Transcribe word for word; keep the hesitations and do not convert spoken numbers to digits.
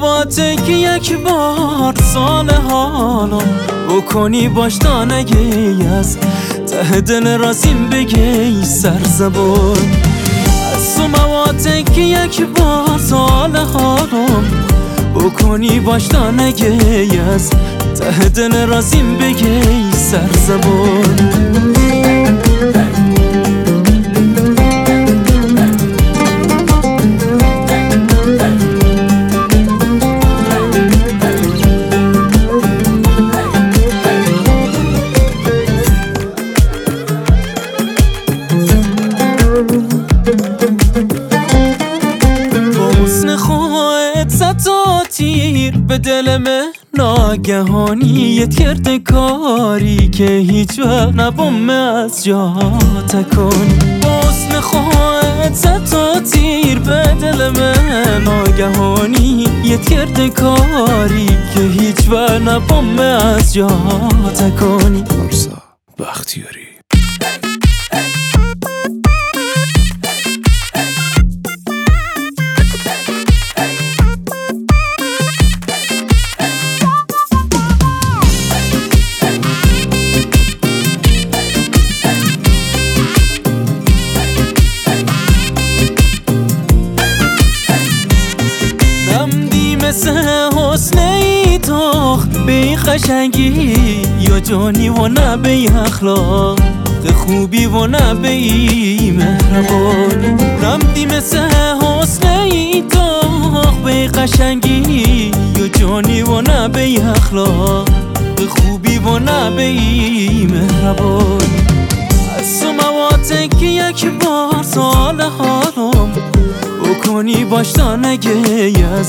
موته که یک بار سال حالم بکنی باش تا نگی از ته دل راسیم بگی سر زبان. از تو موته که یک بار سال حالم بکنی باش تا نگی از ته دل راسیم بگی سر زبان. تیر به دل من ناگهانی یه کرده کاری که هیچ وقت نبوم از جا تکن. با حسن خواهد زد تا تیر به دل من ناگهانی یه کرده کاری که هیچ وقت نبوم از جا تکانی. پارسا بختیاری. مثل حسن ای تاخ به قشنگی یا جانی و نه به اخلاق خوبی و نه به مهربانی. رمدی مثل حسن ای تاخ به قشنگی یا جانی و نه به اخلاق خوبی و نه به مهربانی. از تو مواته که یک بار سال حالم بکنی باش تا نگی از